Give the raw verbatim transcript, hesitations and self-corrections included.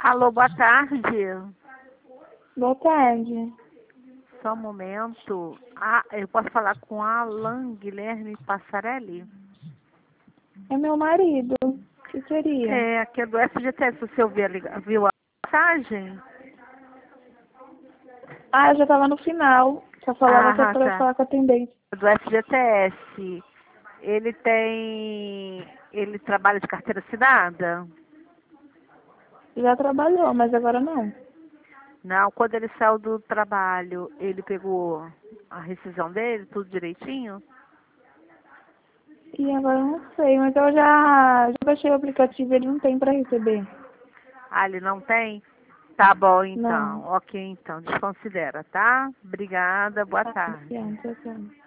Alô, boa tarde. Boa tarde. Só um momento. Ah, eu posso falar com Alan Guilherme Passarelli? É meu marido. O que seria? É, aqui é do F G T S. Você ouviu a, liga- viu a mensagem? Ah, eu já tava no final. Só falava que é Ah, pra eu tá. falar com a atendente. Do F G T S. Ele tem... Ele trabalha de carteira assinada? Já trabalhou, mas agora não. Não, quando ele saiu do trabalho, ele pegou a rescisão dele, tudo direitinho? E agora eu não sei, mas eu já, já baixei o aplicativo e ele não tem pra receber. Ah, ele não tem? Tá bom, então. Não. Ok, então. Desconsidera, tá? Obrigada. Boa Tá, tarde. obrigada, tchau, tchau.